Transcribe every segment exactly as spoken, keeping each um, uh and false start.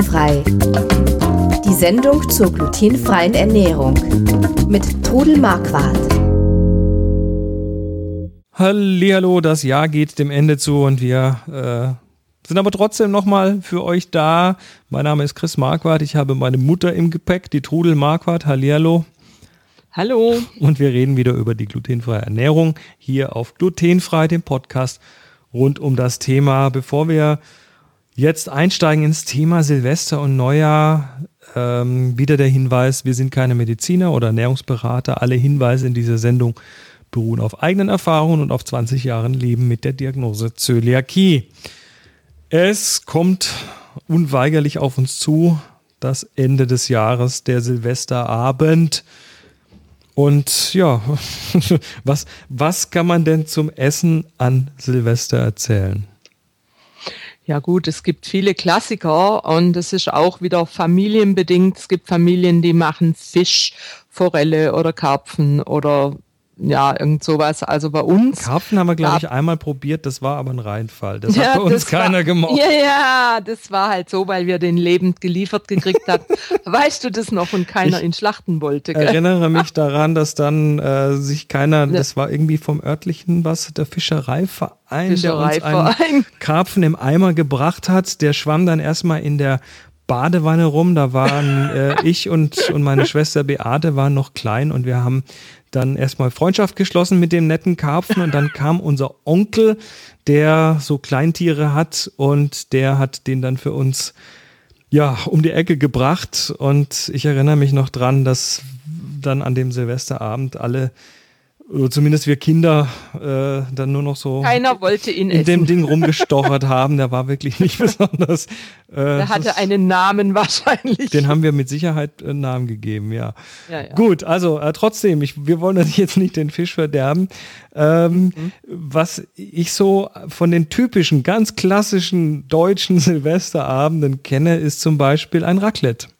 Glutenfrei. Die Sendung zur glutenfreien Ernährung mit Trudel Marquardt. Hallihallo, das Jahr geht dem Ende zu und wir äh, sind aber trotzdem nochmal für euch da. Mein Name ist Chris Marquardt, ich habe meine Mutter im Gepäck, die Trudel Marquardt. Hallihallo. Hallo. Und wir reden wieder über die glutenfreie Ernährung hier auf Glutenfrei, dem Podcast rund um das Thema. Bevor wir jetzt einsteigen ins Thema Silvester und Neujahr, ähm, wieder der Hinweis, wir sind keine Mediziner oder Ernährungsberater. Alle Hinweise in dieser Sendung beruhen auf eigenen Erfahrungen und auf zwanzig Jahren Leben mit der Diagnose Zöliakie. Es kommt unweigerlich auf uns zu, das Ende des Jahres, der Silvesterabend. Und ja, was, was kann man denn zum Essen an Silvester erzählen? Ja gut, es gibt viele Klassiker und es ist auch wieder familienbedingt. Es gibt Familien, die machen Fisch, Forelle oder Karpfen oder ja, irgend sowas. Also bei uns. Karpfen haben wir, glaube ich, einmal probiert, das war aber ein Reinfall. Das ja, hat bei uns keiner war, gemocht. Ja, ja, das war halt so, weil wir den lebend geliefert gekriegt haben. Weißt du das noch? Und keiner ich ihn schlachten wollte. Ich gell? erinnere mich daran, dass dann äh, sich keiner, das war irgendwie vom örtlichen, was, der Fischereiverein, Fischereiverein. der uns einen Karpfen im Eimer gebracht hat. Der schwamm dann erstmal in der Badewanne rum. Da waren äh, ich und, und meine Schwester Beate waren noch klein und wir haben dann erstmal Freundschaft geschlossen mit dem netten Karpfen und dann kam unser Onkel, der so Kleintiere hat und der hat den dann für uns ja um die Ecke gebracht und ich erinnere mich noch dran, dass dann an dem Silvesterabend alle, oder zumindest wir Kinder, äh, dann nur noch so Keiner wollte ihn in essen. dem Ding rumgestochert haben. Der war wirklich nicht besonders. Äh, Der hatte einen Namen wahrscheinlich. Den haben wir mit Sicherheit einen Namen gegeben, ja. Ja, ja. Gut, also äh, trotzdem, ich, wir wollen natürlich jetzt nicht den Fisch verderben. Ähm, mhm. Was ich so von den typischen, ganz klassischen deutschen Silvesterabenden kenne, ist zum Beispiel ein Raclette.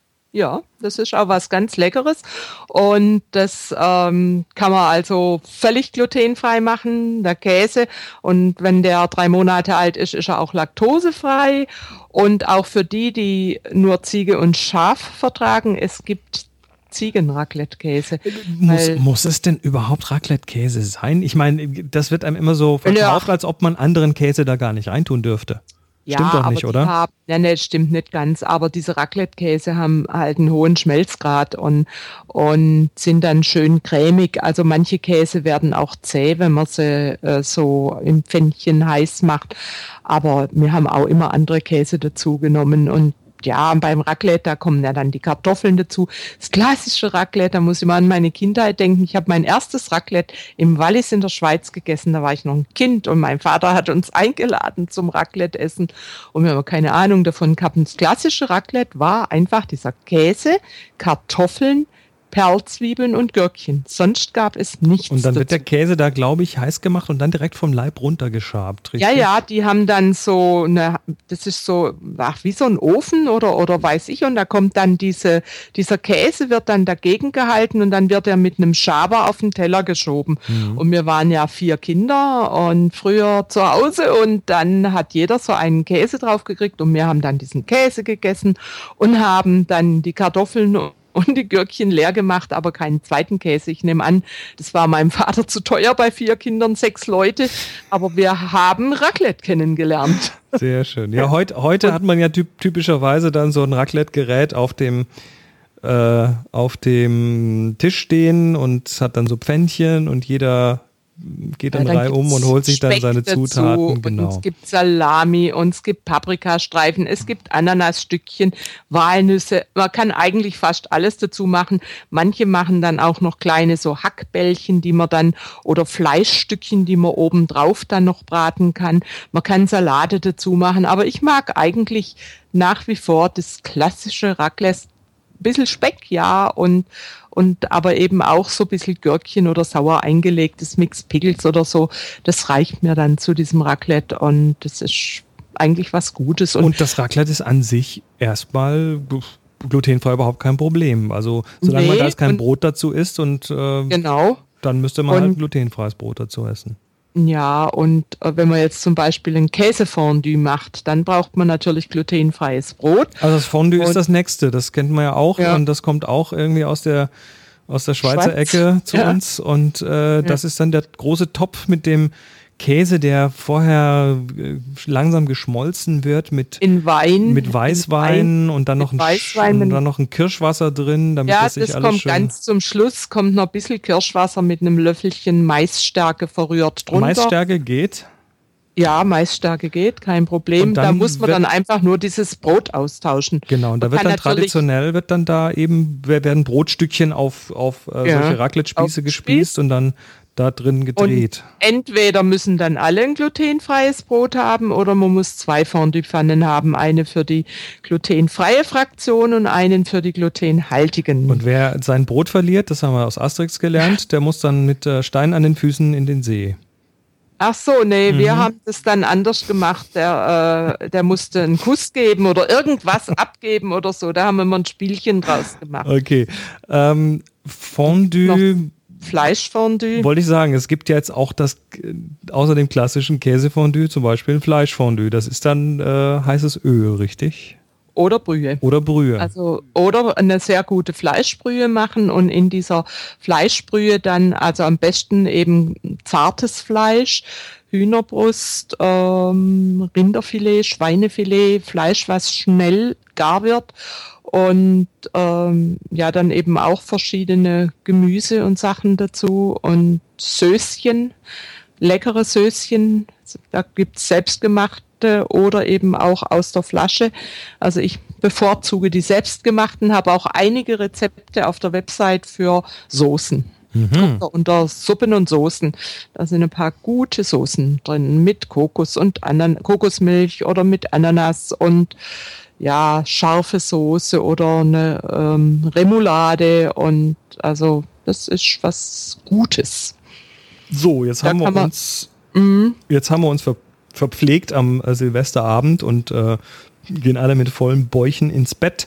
Ja, das ist auch was ganz Leckeres und das ähm, kann man also völlig glutenfrei machen, der Käse, und wenn der drei Monate alt ist, ist er auch laktosefrei und auch für die, die nur Ziege und Schaf vertragen, es gibt Ziegen-Raclette-Käse. Muss, muss es denn überhaupt Raclette-Käse sein? Ich meine, das wird einem immer so verkauft, ja, als ob man anderen Käse da gar nicht reintun dürfte. Ja, stimmt doch aber nicht, oder? Haben, ja, ne, stimmt nicht ganz. Aber diese Raclette-Käse haben halt einen hohen Schmelzgrad und, und sind dann schön cremig. Also manche Käse werden auch zäh, wenn man sie äh, so im Pfännchen heiß macht. Aber wir haben auch immer andere Käse dazu genommen und ja, beim Raclette, da kommen ja dann die Kartoffeln dazu. Das klassische Raclette, da muss ich mal an meine Kindheit denken. Ich habe mein erstes Raclette im Wallis in der Schweiz gegessen. Da war ich noch ein Kind und mein Vater hat uns eingeladen zum Raclette-Essen. Und wir haben keine Ahnung davon gehabt. Das klassische Raclette war einfach dieser Käse, Kartoffeln, Perlzwiebeln und Gürkchen. Sonst gab es nichts. Und dann dazu. wird der Käse da, glaube ich, heiß gemacht und dann direkt vom Leib runtergeschabt, richtig? Ja, ja, die haben dann so eine, das ist so, ach, wie so ein Ofen oder, oder weiß ich, und da kommt dann diese, dieser Käse wird dann dagegen gehalten und dann wird er mit einem Schaber auf den Teller geschoben. Mhm. Und wir waren ja vier Kinder und früher zu Hause und dann hat jeder so einen Käse drauf gekriegt und wir haben dann diesen Käse gegessen und haben dann die Kartoffeln und die Gürkchen leer gemacht, aber keinen zweiten Käse. Ich nehme an, das war meinem Vater zu teuer bei vier Kindern, sechs Leute, aber wir haben Raclette kennengelernt. Sehr schön. Ja, heut, heute und hat man ja typ, typischerweise dann so ein Raclette-Gerät auf dem, äh, auf dem Tisch stehen und hat dann so Pfännchen und jeder geht dann, ja, dann Reihe um und holt sich dann Speck seine Zutaten. Und genau. Es gibt Salami und es gibt Paprikastreifen, es gibt Ananasstückchen, Walnüsse. Man kann eigentlich fast alles dazu machen. Manche machen dann auch noch kleine so Hackbällchen, die man dann, oder Fleischstückchen, die man oben drauf dann noch braten kann. Man kann Salate dazu machen, aber ich mag eigentlich nach wie vor das klassische Raclette. Ein bisschen Speck, ja, und und aber eben auch so ein bisschen Gürkchen oder sauer eingelegtes Mixed Pickles oder so. Das reicht mir dann zu diesem Raclette und das ist eigentlich was Gutes. Und, und das Raclette ist an sich erstmal glutenfrei überhaupt kein Problem. Also solange nee, man da jetzt kein Brot dazu isst und äh, genau. dann müsste man und, halt glutenfreies Brot dazu essen. Ja, und äh, wenn man jetzt zum Beispiel ein Käsefondue macht, dann braucht man natürlich glutenfreies Brot. Also das Fondue und, ist das Nächste, das kennt man ja auch ja. und das kommt auch irgendwie aus der aus der Schweizer Schweiz. Ecke zu ja. uns und äh, ja. das ist dann der große Topf mit dem Käse, der vorher äh, langsam geschmolzen wird mit, in Wein, mit Weißwein Wein, und dann noch, ein, Weißwein, und dann noch ein Kirschwasser drin, damit ja, das sich das alles kommt schön... ganz zum Schluss, kommt noch ein bisschen Kirschwasser mit einem Löffelchen Maisstärke verrührt drunter. Maisstärke geht? Ja, Maisstärke geht, kein Problem. Da muss man dann einfach nur dieses Brot austauschen. Genau, und da wird dann traditionell, wird dann da eben, werden Brotstückchen auf, auf äh, ja, solche Raclette-Spieße gespießt und dann da drin gedreht. Und entweder müssen dann alle ein glutenfreies Brot haben oder man muss zwei Fondue-Pfannen haben. Eine für die glutenfreie Fraktion und einen für die glutenhaltigen. Und wer sein Brot verliert, das haben wir aus Asterix gelernt, der muss dann mit äh, Steinen an den Füßen in den See. Ach so, nee, Mhm. wir haben das dann anders gemacht. Der, äh, der musste einen Kuss geben oder irgendwas abgeben oder so. Da haben wir mal ein Spielchen draus gemacht. Okay. Ähm, Fondue. Fleischfondue. Wollte ich sagen, es gibt ja jetzt auch das, äh, außer dem klassischen Käsefondue, zum Beispiel ein Fleischfondue. Das ist dann äh, heißes Öl, richtig? Oder Brühe. Oder Brühe. Also, oder eine sehr gute Fleischbrühe machen und in dieser Fleischbrühe dann, also am besten eben zartes Fleisch, Hühnerbrust, ähm, Rinderfilet, Schweinefilet, Fleisch, was schnell gar wird und ähm, ja, dann eben auch verschiedene Gemüse und Sachen dazu und Söschen, leckere Söschen, da gibt's selbstgemachte oder eben auch aus der Flasche. Also ich bevorzuge die selbstgemachten, habe auch einige Rezepte auf der Website für Soßen. Mhm. Unter Suppen und Soßen. Da sind ein paar gute Soßen drin mit Kokos und Anan- Kokosmilch oder mit Ananas und ja, scharfe Soße oder eine ähm, Remoulade und also das ist was Gutes. So, jetzt Da haben wir kann man- uns, jetzt haben wir uns ver verpflegt am äh, Silvesterabend und äh, gehen alle mit vollen Bäuchen ins Bett.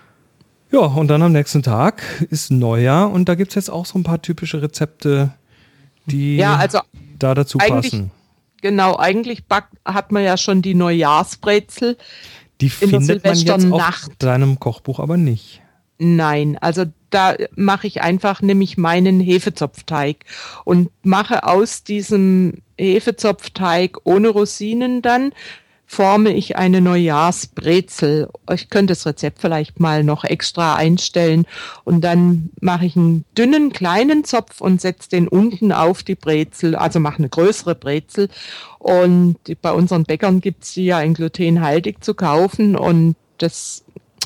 Ja, und dann am nächsten Tag ist Neujahr und da gibt es jetzt auch so ein paar typische Rezepte, die Ja, also da dazu eigentlich- passen. Genau, eigentlich back, hat man ja schon die Neujahrsbrezel. Die in der findet man jetzt auf Silvesternacht. deinem Kochbuch aber nicht. Nein, also da mache ich einfach nämlich meinen Hefezopfteig und mache aus diesem Hefezopfteig ohne Rosinen dann, forme ich eine Neujahrsbrezel. Ich könnte das Rezept vielleicht mal noch extra einstellen und dann mache ich einen dünnen, kleinen Zopf und setze den unten auf die Brezel, also mache eine größere Brezel und die, bei unseren Bäckern gibt es die ja in glutenhaltig zu kaufen und das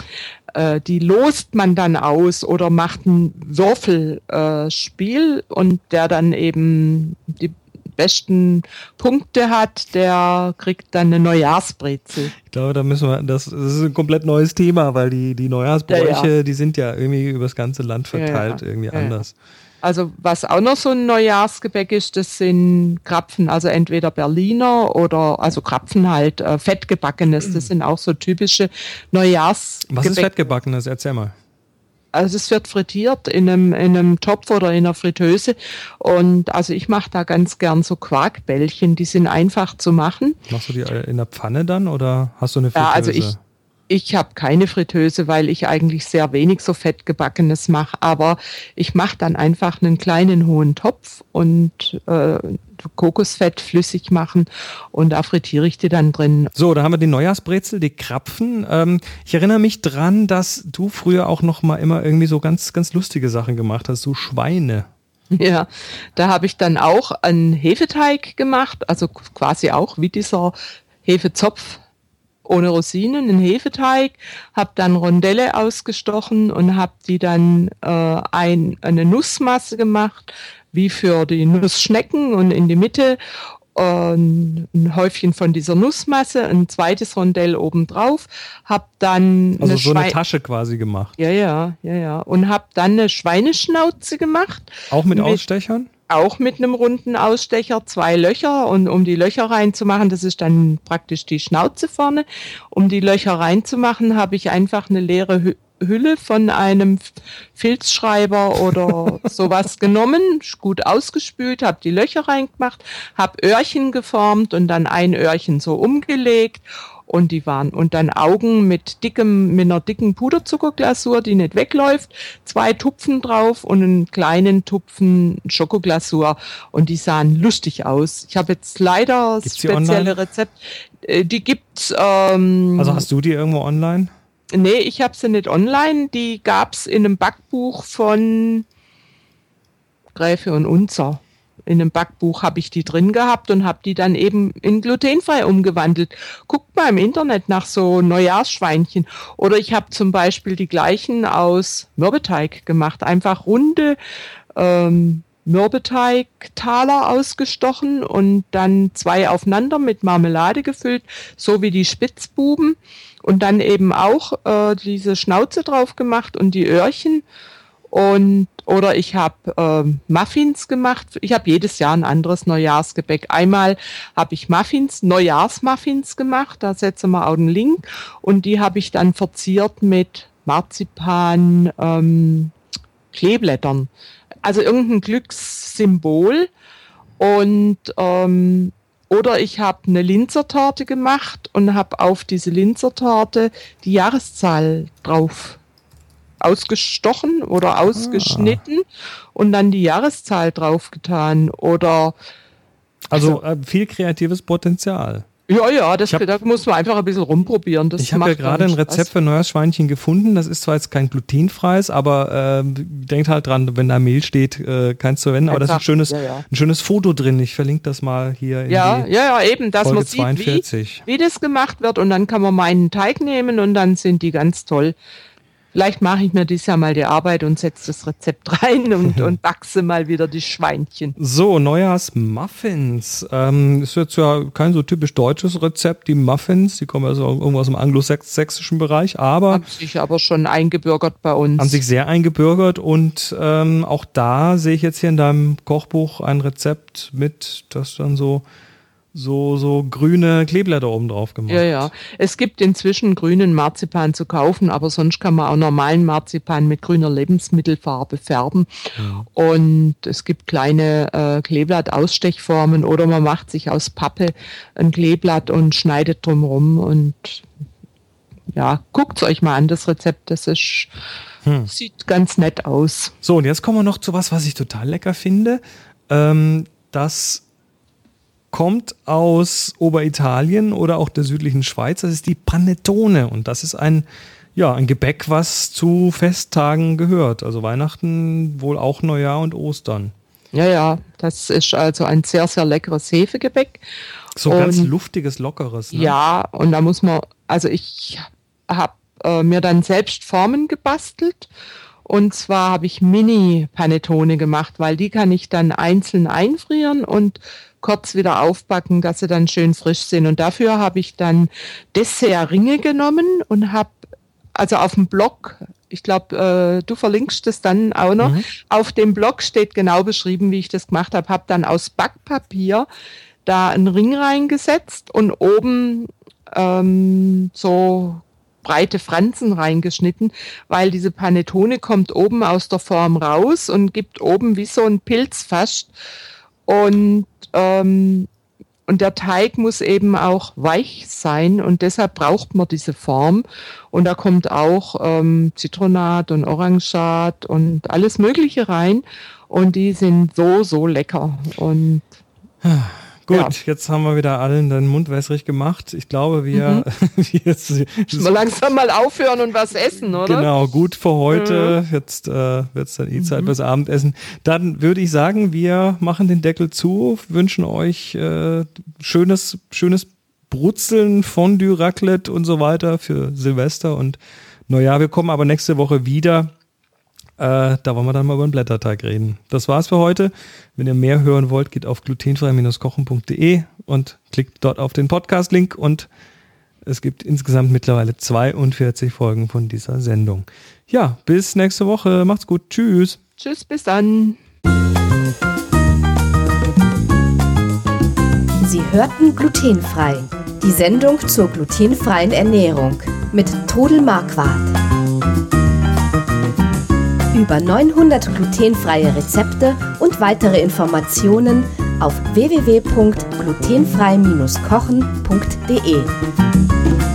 äh, die lost man dann aus oder macht ein Würfelspiel äh, und der dann eben die besten Punkte hat, der kriegt dann eine Neujahrsbrezel. Ich glaube, da müssen wir, das, das ist ein komplett neues Thema, weil die, die Neujahrsbräuche, Ja, ja. die sind ja irgendwie übers ganze Land verteilt, Ja, ja. irgendwie Ja, ja. anders. Also was auch noch so ein Neujahrsgebäck ist, das sind Krapfen, also entweder Berliner oder, also Krapfen halt, äh, fettgebackenes, das sind auch so typische Neujahrsgebäck. Was ist fettgebackenes? Erzähl mal. Also es wird frittiert in einem, in einem Topf oder in einer Fritteuse und also ich mache da ganz gern so Quarkbällchen, die sind einfach zu machen. Machst du die in der Pfanne dann oder hast du eine Fritteuse? Ja, also ich, ich habe keine Fritteuse, weil ich eigentlich sehr wenig so fettgebackenes mache, aber ich mache dann einfach einen kleinen hohen Topf und äh, Kokosfett flüssig machen und da frittiere ich die dann drin. So, da haben wir die Neujahrsbrezel, die Krapfen. Ähm, ich erinnere mich dran, dass du früher auch noch mal immer irgendwie so ganz, ganz lustige Sachen gemacht hast, so Schweine. Ja, da habe ich dann auch einen Hefeteig gemacht, also quasi auch wie dieser Hefezopf ohne Rosinen, einen Hefeteig, habe dann Rondelle ausgestochen und habe die dann äh, ein, eine Nussmasse gemacht, wie für die Nussschnecken und in die Mitte äh, ein Häufchen von dieser Nussmasse, ein zweites Rondell obendrauf, habe dann Also eine so eine Schwei- Tasche quasi gemacht. ja, ja, ja, ja, und habe dann eine Schweineschnauze gemacht. Auch mit, Mit- Ausstechern? Auch mit einem runden Ausstecher, zwei Löcher und um die Löcher reinzumachen, das ist dann praktisch die Schnauze vorne. Um die Löcher reinzumachen, habe ich einfach eine leere Hü- Hülle von einem Filzschreiber oder sowas genommen, gut ausgespült, habe die Löcher reingemacht, habe Öhrchen geformt und dann ein Öhrchen so umgelegt und die waren und dann Augen mit dickem, mit einer dicken Puderzuckerglasur, die nicht wegläuft, zwei Tupfen drauf und einen kleinen Tupfen Schokoglasur und die sahen lustig aus. Ich habe jetzt leider Gibt's die spezielle online? Rezepte. Die gibt's. Ähm, Also hast du die irgendwo online? Nee, ich habe sie nicht online. Die gab's in einem Backbuch von Gräfe und Unzer. In einem Backbuch habe ich die drin gehabt und habe die dann eben in glutenfrei umgewandelt. Guckt mal im Internet nach so Neujahrsschweinchen. Oder ich habe zum Beispiel die gleichen aus Mürbeteig gemacht. Einfach runde ähm, Mürbeteigtaler ausgestochen und dann zwei aufeinander mit Marmelade gefüllt, so wie die Spitzbuben. Und dann eben auch äh, diese Schnauze drauf gemacht und die Öhrchen. Und oder ich habe äh, Muffins gemacht. Ich habe jedes Jahr ein anderes Neujahrsgebäck. Einmal habe ich Muffins, Neujahrsmuffins gemacht. Da setzen wir auch einen Link. Und die habe ich dann verziert mit Marzipan, ähm, Kleeblättern. Also irgendein Glückssymbol. Und ähm, oder ich habe eine Linzertorte gemacht und habe auf diese Linzertorte die Jahreszahl drauf ausgestochen oder ausgeschnitten ah. und dann die Jahreszahl draufgetan. Oder also, also äh, viel kreatives Potenzial. Ja, ja, das hab, da muss man einfach ein bisschen rumprobieren. Das ich habe ja gerade ein Rezept für Neujahrsschweinchen gefunden. Das ist zwar jetzt kein glutenfreies, aber äh, denkt halt dran, wenn da Mehl steht, äh, keins zu verwenden. Aber da ist ein schönes, ja, ja. ein schönes Foto drin. Ich verlinke das mal hier in ja, die ja, ja, eben, dass Folge man sieht, zweiundvierzig. Wie, wie das gemacht wird. Und dann kann man meinen Teig nehmen und dann sind die ganz toll. Vielleicht mache ich mir dieses Jahr mal die Arbeit und setze das Rezept rein und, und wachse mal wieder die Schweinchen. So, Neujahrsmuffins. Ähm, ist jetzt ja kein so typisch deutsches Rezept, die Muffins. Die kommen also irgendwo aus dem anglosächsischen Bereich, aber haben sich aber schon eingebürgert bei uns. Haben sich sehr eingebürgert und ähm, auch da sehe ich jetzt hier in deinem Kochbuch ein Rezept mit, das dann so so so grüne Kleeblätter oben drauf gemacht. Ja, ja. Es gibt inzwischen grünen Marzipan zu kaufen, aber sonst kann man auch normalen Marzipan mit grüner Lebensmittelfarbe färben. Ja. Und es gibt kleine äh, Kleeblatt-Ausstechformen oder man macht sich aus Pappe ein Kleeblatt und schneidet drumherum und ja, guckt es euch mal an, das Rezept, das ist, hm. sieht ganz nett aus. So, und jetzt kommen wir noch zu was, was ich total lecker finde. Ähm, das kommt aus Oberitalien oder auch der südlichen Schweiz. Das ist die Panettone und das ist ein, ja, ein Gebäck, was zu Festtagen gehört. Also Weihnachten, wohl auch Neujahr und Ostern. Ja, ja, das ist also ein sehr, sehr leckeres Hefegebäck. So und, ganz luftiges, lockeres. Ne? Ja, und da muss man, also ich habe äh, mir dann selbst Formen gebastelt. Und zwar habe ich Mini-Panettone gemacht, weil die kann ich dann einzeln einfrieren und kurz wieder aufbacken, dass sie dann schön frisch sind. Und dafür habe ich dann Dessertringe genommen und habe, also auf dem Blog, ich glaube, äh, du verlinkst das dann auch noch, mhm. auf dem Blog steht genau beschrieben, wie ich das gemacht habe, habe dann aus Backpapier da einen Ring reingesetzt und oben ähm, so breite Franzen reingeschnitten, weil diese Panettone kommt oben aus der Form raus und gibt oben wie so ein Pilz fast. Und, ähm, und der Teig muss eben auch weich sein und deshalb braucht man diese Form. Und da kommt auch ähm, Zitronat und Orangat und alles Mögliche rein. Und die sind so, so lecker. Und gut, ja. Jetzt haben wir wieder allen den Mund wässrig gemacht. Ich glaube, wir mhm. jetzt, mal langsam mal aufhören und was essen, oder? Genau, gut für heute. Mhm. Jetzt äh, wird es dann eh Zeit mhm. fürs Abendessen. Dann würde ich sagen, wir machen den Deckel zu, wünschen euch äh, schönes, schönes Brutzeln, Fondue, Raclette und so weiter für Silvester und Neujahr. Wir kommen aber nächste Woche wieder. Äh, da wollen wir dann mal über den Blätterteig reden. Das war's für heute. Wenn ihr mehr hören wollt, geht auf glutenfrei Bindestrich kochen punkt de und klickt dort auf den Podcast-Link und es gibt insgesamt mittlerweile zweiundvierzig Folgen von dieser Sendung. Ja, bis nächste Woche. Macht's gut. Tschüss. Tschüss, bis dann. Sie hörten Glutenfrei. Die Sendung zur glutenfreien Ernährung mit Trudel Marquardt. Über neunhundert glutenfreie Rezepte und weitere Informationen auf w w w punkt glutenfrei Bindestrich kochen punkt de.